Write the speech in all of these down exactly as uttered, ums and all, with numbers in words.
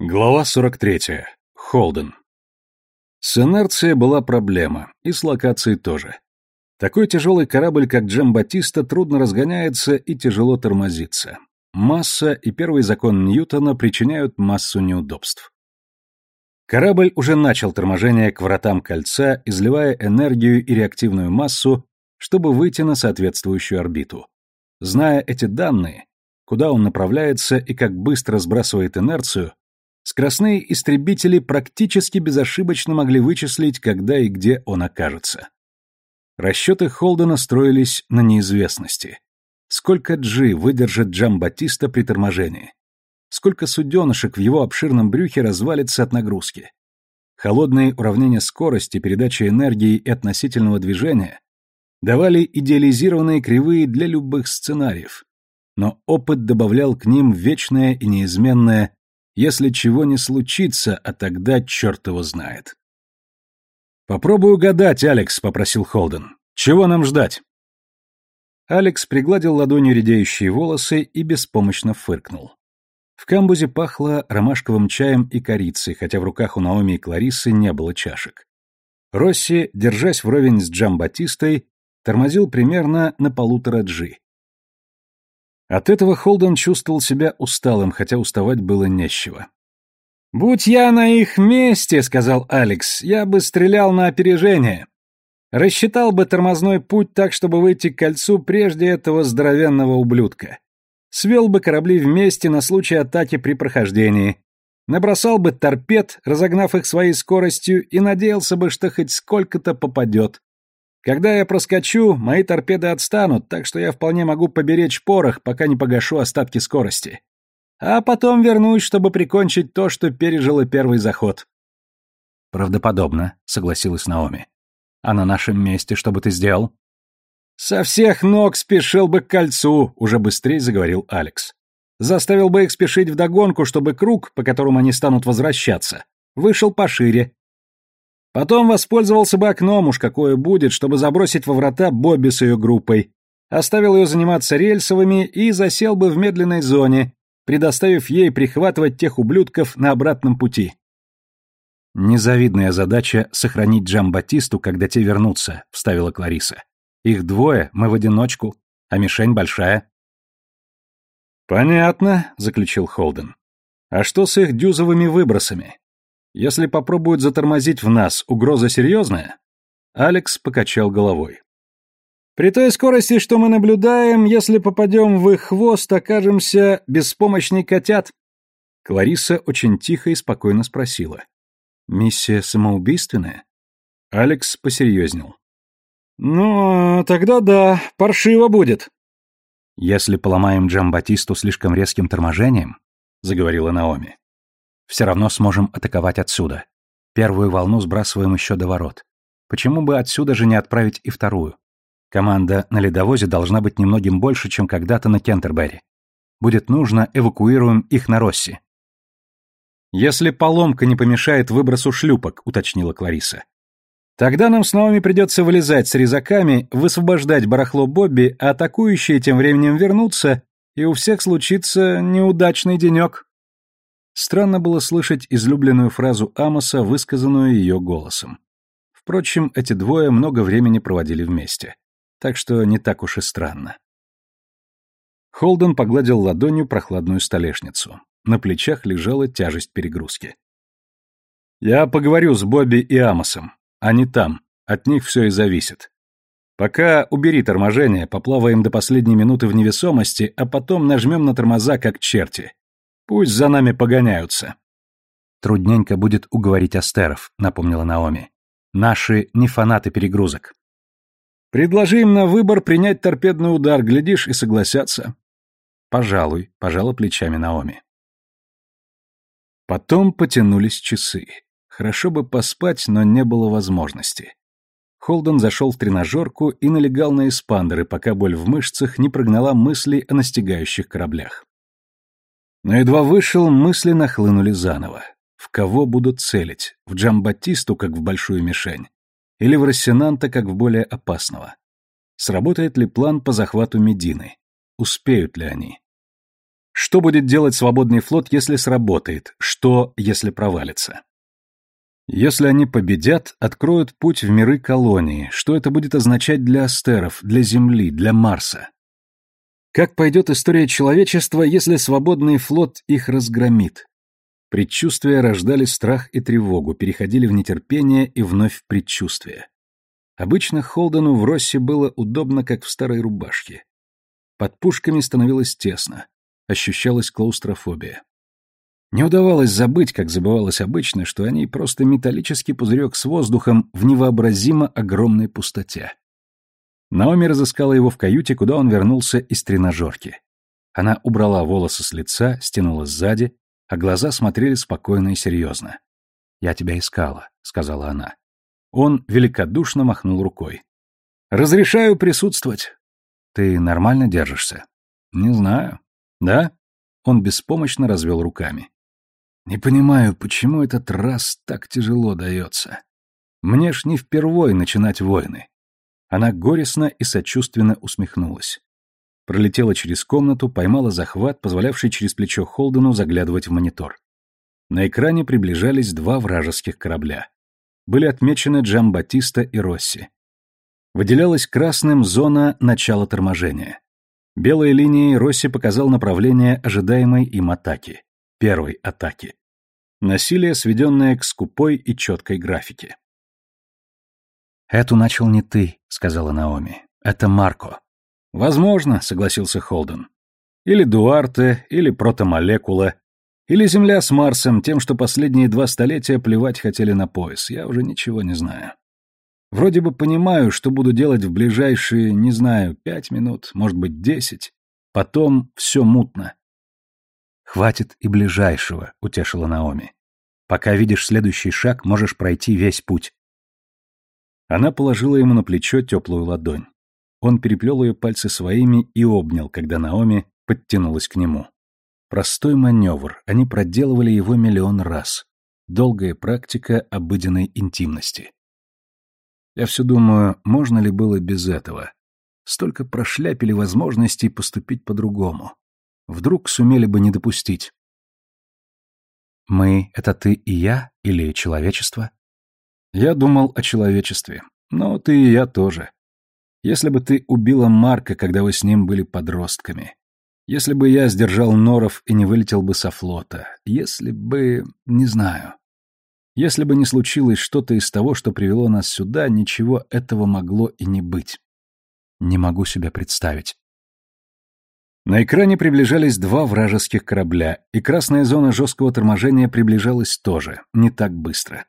Глава сорок третья. Холден. С инерцией была проблема, и с локацией тоже. Такой тяжелый корабль, как Джамбатиста, трудно разгоняется и тяжело тормозится. Масса и первый закон Ньютона причиняют массу неудобств. Корабль уже начал торможение к вратам кольца, изливая энергию и реактивную массу, чтобы выйти на соответствующую орбиту. Зная эти данные, куда он направляется и как быстро сбрасывает инерцию, скоростные истребители практически безошибочно могли вычислить, когда и где он окажется. Расчеты Холдена строились на неизвестности. Сколько G выдержит Джамбатиста при торможении? Сколько суденышек в его обширном брюхе развалится от нагрузки? Холодные уравнения скорости, передачи энергии и относительного движения давали идеализированные кривые для любых сценариев, но опыт добавлял к ним вечное и неизменное «если чего не случится, а тогда черт его знает». «Попробуй угадать, Алекс», — попросил Холден. «Чего нам ждать?» Алекс пригладил ладонью редеющие волосы и беспомощно фыркнул. В камбузе пахло ромашковым чаем и корицей, хотя в руках у Наоми и Клариссы не было чашек. Росси, держась вровень с Джамбатистой, тормозил примерно на полутора джи. От этого Холден чувствовал себя усталым, хотя уставать было нечего. «Будь я на их месте, — сказал Алекс, — я бы стрелял на опережение. Рассчитал бы тормозной путь так, чтобы выйти к кольцу прежде этого здоровенного ублюдка. Свел бы корабли вместе на случай атаки при прохождении. Набросал бы торпед, разогнав их своей скоростью, и надеялся бы, что хоть сколько-то попадет. Когда я проскочу, мои торпеды отстанут, так что я вполне могу поберечь порох, пока не погашу остатки скорости. А потом вернусь, чтобы прикончить то, что пережило первый заход». «Правдоподобно», — согласилась Наоми. «А на нашем месте что бы ты сделал?» «Со всех ног спешил бы к кольцу», — уже быстрее заговорил Алекс. «Заставил бы их спешить вдогонку, чтобы круг, по которому они станут возвращаться, вышел пошире. Потом воспользовался бы окном, уж какое будет, чтобы забросить во врата Бобби с ее группой, оставил ее заниматься рельсовыми и засел бы в медленной зоне, предоставив ей прихватывать тех ублюдков на обратном пути». «Незавидная задача — сохранить Джамбатисту, когда те вернутся», — вставила Кларисса. «Их двое, мы в одиночку, а мишень большая». «Понятно», — заключил Холден. «А что с их дюзовыми выбросами? Если попробуют затормозить в нас, угроза серьезная?» Алекс покачал головой. «При той скорости, что мы наблюдаем, если попадем в их хвост, окажемся беспомощней котят». Кларисса очень тихо и спокойно спросила. «Миссия самоубийственная?» Алекс посерьезнел. «Ну, тогда да, паршиво будет». «Если поломаем Джамбатисту слишком резким торможением», — заговорила Наоми, — «все равно сможем атаковать отсюда. Первую волну сбрасываем еще до ворот. Почему бы отсюда же не отправить и вторую? Команда на ледовозе должна быть немногим больше, чем когда-то на Кентербери. Будет нужно, эвакуируем их на Росси». «Если поломка не помешает выбросу шлюпок», — уточнила Кларисса. «Тогда нам с Наоми придется вылезать с резаками, высвобождать барахло Бобби, а атакующие тем временем вернутся, и у всех случится неудачный денек». Странно было слышать излюбленную фразу Амоса, высказанную ее голосом. Впрочем, эти двое много времени проводили вместе. Так что не так уж и странно. Холден погладил ладонью прохладную столешницу. На плечах лежала тяжесть перегрузки. «Я поговорю с Бобби и Амосом. Они там. От них все и зависит. Пока убери торможение, поплаваем до последней минуты в невесомости, а потом нажмем на тормоза, как черти. Пусть за нами погоняются». «Трудненько будет уговорить астеров», — напомнила Наоми. «Наши не фанаты перегрузок». «Предложи им на выбор принять торпедный удар, глядишь, и согласятся». «Пожалуй», — пожала плечами Наоми. Потом потянулись часы. Хорошо бы поспать, но не было возможности. Холден зашел в тренажерку и налегал на эспандеры, пока боль в мышцах не прогнала мысли о настигающих кораблях. Но едва вышел, мысли нахлынули заново. В кого будут целить? В Джамбатисту, как в большую мишень? Или в Рассенанта, как в более опасного? Сработает ли план по захвату Медины? Успеют ли они? Что будет делать свободный флот, если сработает? Что, если провалится? Если они победят, откроют путь в миры колонии, что это будет означать для астеров, для Земли, для Марса? Как пойдет история человечества, если свободный флот их разгромит? Предчувствия рождали страх и тревогу, переходили в нетерпение и вновь в предчувствие. Обычно Холдену в Росси было удобно, как в старой рубашке. Под пушками становилось тесно, ощущалась клаустрофобия. Не удавалось забыть, как забывалось обычно, что они просто металлический пузырек с воздухом в невообразимо огромной пустоте. Наоми разыскала его в каюте, куда он вернулся из тренажерки. Она убрала волосы с лица, стянула сзади, а глаза смотрели спокойно и серьезно. «Я тебя искала», — сказала она. Он великодушно махнул рукой. «Разрешаю присутствовать». «Ты нормально держишься?» «Не знаю». «Да?» Он беспомощно развел руками. «Не понимаю, почему этот раз так тяжело дается. Мне ж не впервой начинать войны». Она горестно и сочувственно усмехнулась. Пролетела через комнату, поймала захват, позволявший через плечо Холдену заглядывать в монитор. На экране приближались два вражеских корабля. Были отмечены Джамбатиста и Росси. Выделялась красным зона начала торможения. Белой линией Росси показал направление ожидаемой им атаки. Первой атаки. Насилие, сведенное к скупой и четкой графике. «Эту начал не ты», — сказала Наоми. «Это Марко». «Возможно», — согласился Холден. «Или Дуарте, или протомолекула, или Земля с Марсом, тем, что последние два столетия плевать хотели на пояс. Я уже ничего не знаю. Вроде бы понимаю, что буду делать в ближайшие, не знаю, пять минут, может быть, десять. Потом все мутно». «Хватит и ближайшего», — утешила Наоми. «Пока видишь следующий шаг, можешь пройти весь путь». Она положила ему на плечо теплую ладонь. Он переплел ее пальцы своими и обнял, когда Наоми подтянулась к нему. Простой маневр, они проделывали его миллион раз. Долгая практика обыденной интимности. Я все думаю, можно ли было без этого? Столько прошляпили возможностей поступить по-другому. Вдруг сумели бы не допустить. «Мы — это ты и я или человечество?» «Я думал о человечестве. Но ты и я тоже. Если бы ты убила Марка, когда вы с ним были подростками. Если бы я сдержал норов и не вылетел бы со флота. Если бы... не знаю. Если бы не случилось что-то из того, что привело нас сюда, ничего этого могло и не быть. Не могу себе представить». На экране приближались два вражеских корабля, и красная зона жесткого торможения приближалась тоже, не так быстро.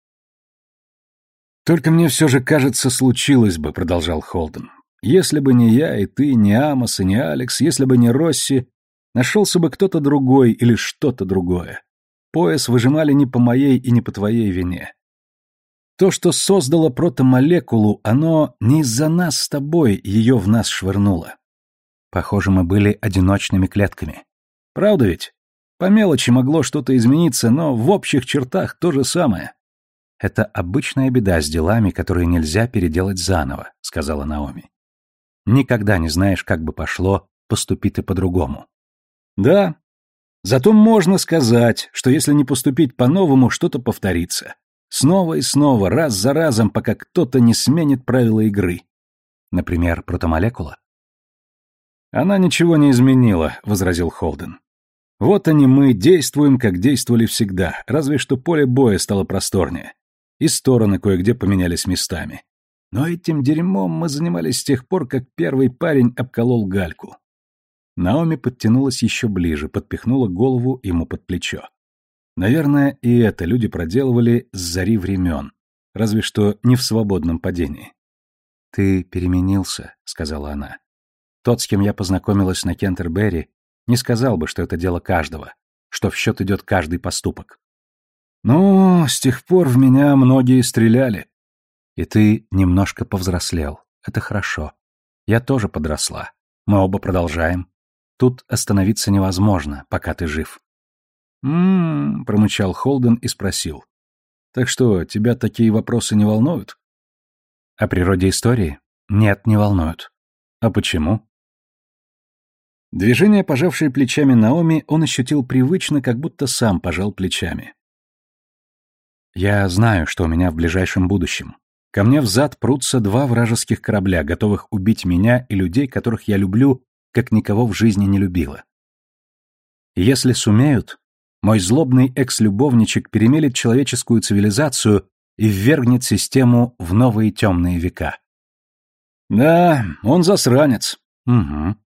«Только мне все же, кажется, случилось бы», — продолжал Холден. «Если бы не я и ты, не Амос и не Алекс, если бы не Росси, нашелся бы кто-то другой или что-то другое. Пояс выжимали не по моей и не по твоей вине. То, что создало протомолекулу, оно не из-за нас с тобой ее в нас швырнуло. Похоже, мы были одиночными клетками. Правда ведь? По мелочи могло что-то измениться, но в общих чертах то же самое». «Это обычная беда с делами, которые нельзя переделать заново», — сказала Наоми. «Никогда не знаешь, как бы пошло, поступи ты по-другому». «Да. Зато можно сказать, что если не поступить по-новому, что-то повторится. Снова и снова, раз за разом, пока кто-то не сменит правила игры». «Например, протомолекула?» «Она ничего не изменила», — возразил Холден. «Вот они мы действуем, как действовали всегда, разве что поле боя стало просторнее. И стороны кое-где поменялись местами. Но этим дерьмом мы занимались с тех пор, как первый парень обколол гальку». Наоми подтянулась еще ближе, подпихнула голову ему под плечо. Наверное, и это люди проделывали с зари времен, разве что не в свободном падении. «Ты переменился», — сказала она. «Тот, с кем я познакомилась на Кентербери, не сказал бы, что это дело каждого, что в счет идет каждый поступок». «Ну, с тех пор в меня многие стреляли». «И ты немножко повзрослел. Это хорошо. Я тоже подросла. Мы оба продолжаем. Тут остановиться невозможно, пока ты жив». «М-м-м», промычал Холден и спросил. «Так что, тебя такие вопросы не волнуют?» «О природе истории? Нет, не волнуют». «А почему?» Движение, пожавшее плечами Наоми, он ощутил привычно, как будто сам пожал плечами. «Я знаю, что у меня в ближайшем будущем. Ко мне взад прутся два вражеских корабля, готовых убить меня и людей, которых я люблю, как никого в жизни не любила. И если сумеют, мой злобный экс-любовничек перемелет человеческую цивилизацию и ввергнет систему в новые темные века». «Да, он засранец». «Угу».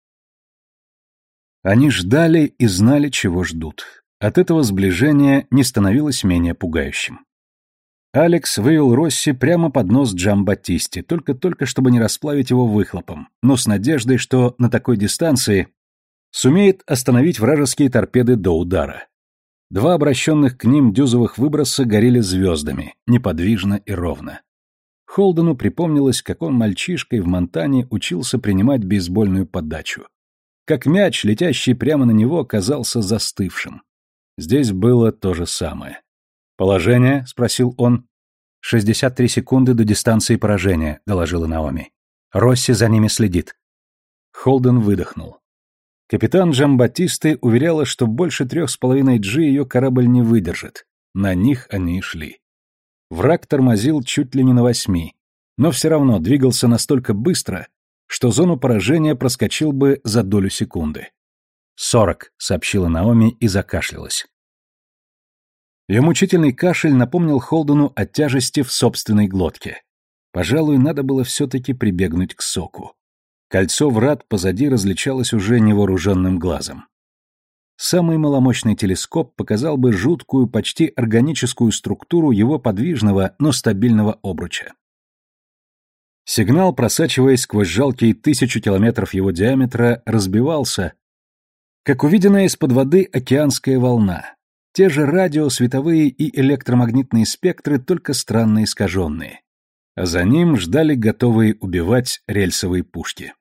Они ждали и знали, чего ждут. От этого сближение не становилось менее пугающим. Алекс вывел Росси прямо под нос Джамбаттисте, только-только чтобы не расплавить его выхлопом, но с надеждой, что на такой дистанции сумеет остановить вражеские торпеды до удара. Два обращенных к ним дюзовых выброса горели звездами, неподвижно и ровно. Холдену припомнилось, как он мальчишкой в Монтане учился принимать бейсбольную подачу. Как мяч, летящий прямо на него, казался застывшим. Здесь было то же самое. «Положение?» — спросил он. «шестьдесят три секунды до дистанции поражения», — доложила Наоми. «Росси за ними следит». Холден выдохнул. Капитан Джамбаттисты уверяла, что больше трех с половиной джи ее корабль не выдержит. На них они и шли. Враг тормозил чуть ли не на восьми, но все равно двигался настолько быстро, что зону поражения проскочил бы за долю секунды. «Сорок», — сообщила Наоми и закашлялась. Ее мучительный кашель напомнил Холдену о тяжести в собственной глотке. Пожалуй, надо было все-таки прибегнуть к соку. Кольцо врат позади различалось уже невооруженным глазом. Самый маломощный телескоп показал бы жуткую, почти органическую структуру его подвижного, но стабильного обруча. Сигнал, просачиваясь сквозь жалкие тысячу километров его диаметра, разбивался, как увиденная из-под воды океанская волна. Те же радио, световые и электромагнитные спектры, только странно искаженные. А за ним ждали готовые убивать рельсовые пушки.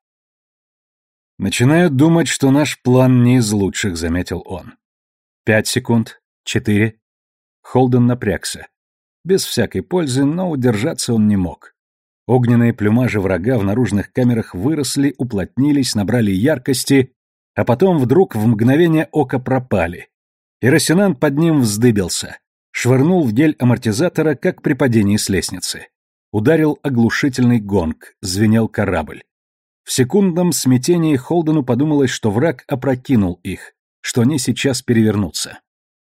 «Начинаю думать, что наш план не из лучших», — заметил он. «Пять секунд. Четыре». Холден напрягся. Без всякой пользы, но удержаться он не мог. Огненные плюмажи врага в наружных камерах выросли, уплотнились, набрали яркости, а потом вдруг в мгновение ока пропали. И Рассенант под ним вздыбился, швырнул в гель амортизатора, как при падении с лестницы. Ударил оглушительный гонг, звенел корабль. В секундном смятении Холдену подумалось, что враг опрокинул их, что они сейчас перевернутся.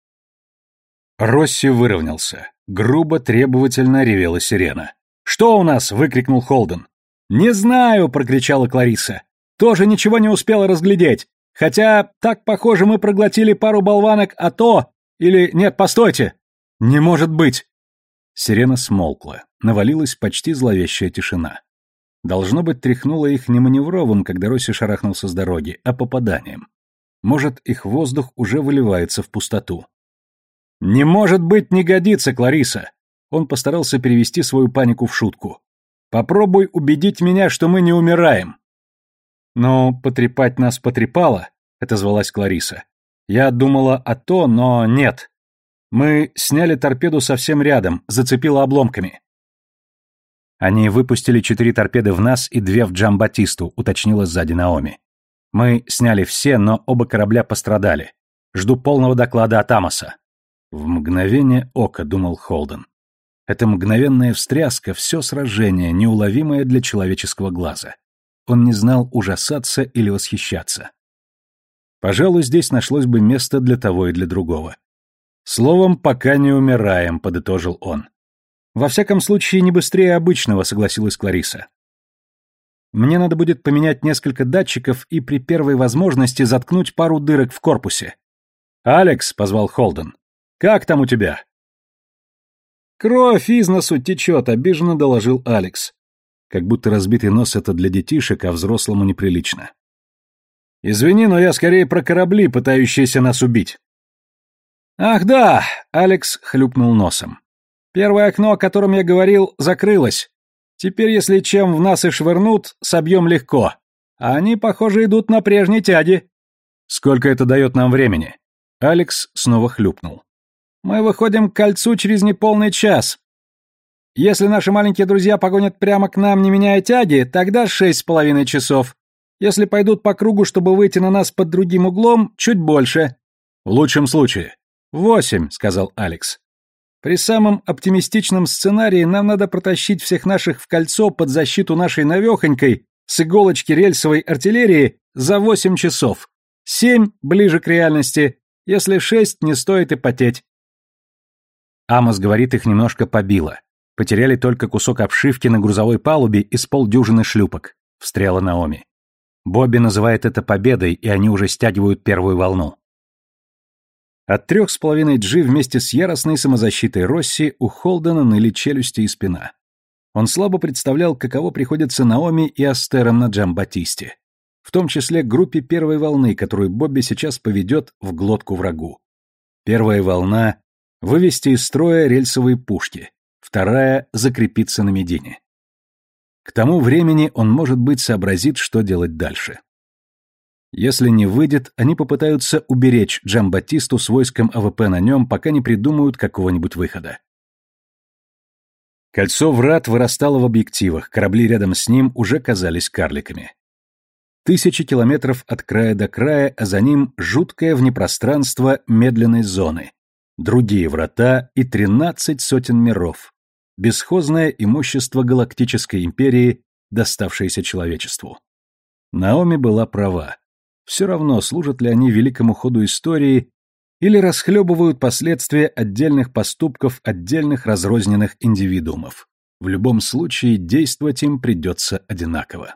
Росси выровнялся. Грубо, требовательно ревела сирена. «Что у нас?» — выкрикнул Холден. «Не знаю!» — прокричала Клариса. «Тоже ничего не успела разглядеть. Хотя, так похоже, мы проглотили пару болванок, а то... Или нет, постойте! Не может быть!» Сирена смолкла. Навалилась почти зловещая тишина. Должно быть, тряхнуло их не маневровым, когда Росси шарахнулся с дороги, а попаданием. Может, их воздух уже выливается в пустоту. «Не может быть, не годится, Клариса!» Он постарался перевести свою панику в шутку. «Попробуй убедить меня, что мы не умираем». «Ну, потрепать нас потрепало», — отозвалась Клариса. «Я думала о то, но нет. Мы сняли торпеду совсем рядом, зацепило обломками». «Они выпустили четыре торпеды в нас и две в Джамбаттисту», — уточнила сзади Наоми. «Мы сняли все, но оба корабля пострадали. Жду полного доклада от Амоса». «В мгновение ока», — думал Холден. Эта мгновенная встряска, все сражение, неуловимое для человеческого глаза. Он не знал, ужасаться или восхищаться. Пожалуй, здесь нашлось бы место для того и для другого. «Словом, пока не умираем», — подытожил он. «Во всяком случае, не быстрее обычного», — согласилась Клариса. «Мне надо будет поменять несколько датчиков и при первой возможности заткнуть пару дырок в корпусе». «Алекс», — позвал Холден, — «как там у тебя?» «Кровь из носу течет», — обиженно доложил Алекс. Как будто разбитый нос — это для детишек, а взрослому неприлично. «Извини, но я скорее про корабли, пытающиеся нас убить». «Ах да!» — Алекс хлюпнул носом. «Первое окно, о котором я говорил, закрылось. Теперь, если чем в нас и швырнут, собьем легко. А они, похоже, идут на прежней тяге». «Сколько это дает нам времени?» Алекс снова хлюпнул. «Мы выходим к кольцу через неполный час. Если наши маленькие друзья погонят прямо к нам, не меняя тяги, тогда шесть с половиной часов. Если пойдут по кругу, чтобы выйти на нас под другим углом, чуть больше. В лучшем случае. Восемь, сказал Алекс. При самом оптимистичном сценарии нам надо протащить всех наших в кольцо под защиту нашей навехонькой с иголочки рельсовой артиллерии за восемь часов. Семь ближе к реальности, если шесть не стоит и потеть. Амос говорит, их немножко побило. Потеряли только кусок обшивки на грузовой палубе и с полдюжины шлюпок, встряла Наоми. Бобби называет это победой, и они уже стягивают первую волну. От трех с половиной джи вместе с яростной самозащитой Росси у Холдена ныли челюсти и спина. Он слабо представлял, каково приходится Наоми и Астерам на Джамбатисте, в том числе группе первой волны, которую Бобби сейчас поведет в глотку врагу. Первая волна — вывести из строя рельсовые пушки, вторая — закрепиться на Медине. К тому времени он, может быть, сообразит, что делать дальше. Если не выйдет, они попытаются уберечь Джамбатисту с войском АВП на нем, пока не придумают какого-нибудь выхода. Кольцо врат вырастало в объективах, корабли рядом с ним уже казались карликами. Тысячи километров от края до края, а за ним жуткое внепространство медленной зоны, другие врата и тринадцать сотен миров, бесхозное имущество галактической империи, доставшееся человечеству. Наоми была права. Все равно, служат ли они великому ходу истории или расхлебывают последствия отдельных поступков отдельных разрозненных индивидуумов. В любом случае, действовать им придется одинаково.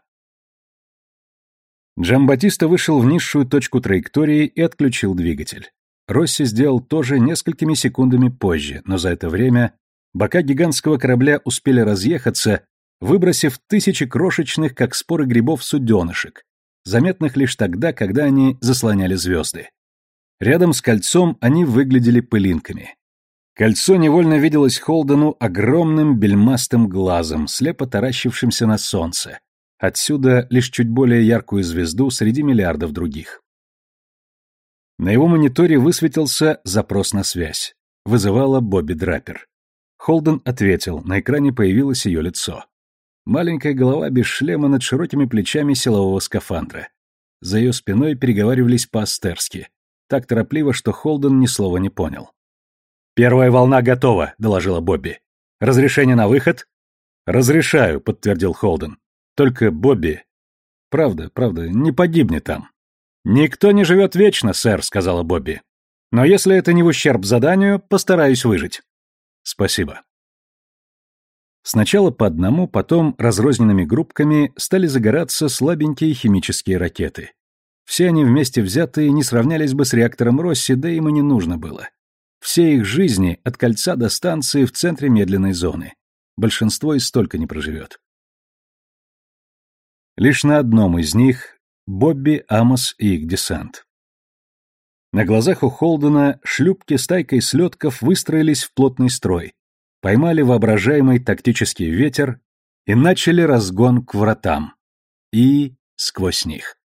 Джамбатиста вышел в низшую точку траектории и отключил двигатель. Росси сделал то же несколькими секундами позже, но за это время бока гигантского корабля успели разъехаться, выбросив тысячи крошечных, как споры грибов, суденышек, заметных лишь тогда, когда они заслоняли звезды. Рядом с кольцом они выглядели пылинками. Кольцо невольно виделось Холдену огромным бельмастым глазом, слепо таращившимся на солнце. Отсюда лишь чуть более яркую звезду среди миллиардов других. На его мониторе высветился запрос на связь. Вызывала Бобби Драпер. Холден ответил, на экране появилось ее лицо. Маленькая голова без шлема над широкими плечами силового скафандра. За ее спиной переговаривались по-астерски, так торопливо, что Холден ни слова не понял. «Первая волна готова», — доложила Бобби. «Разрешение на выход?» «Разрешаю», — подтвердил Холден. «Только Бобби...» «Правда, правда, не погибни там». «Никто не живет вечно, сэр», — сказала Бобби. «Но если это не в ущерб заданию, постараюсь выжить». «Спасибо». Сначала по одному, потом разрозненными группками стали загораться слабенькие химические ракеты. Все они вместе взятые не сравнялись бы с реактором Росси, да им и не нужно было. Все их жизни от кольца до станции в центре медленной зоны. Большинство и столько не проживет. Лишь на одном из них — Бобби, Амос и их десант. На глазах у Холдена шлюпки стайкой слетков выстроились в плотный строй, поймали воображаемый тактический ветер и начали разгон к вратам. И сквозь них.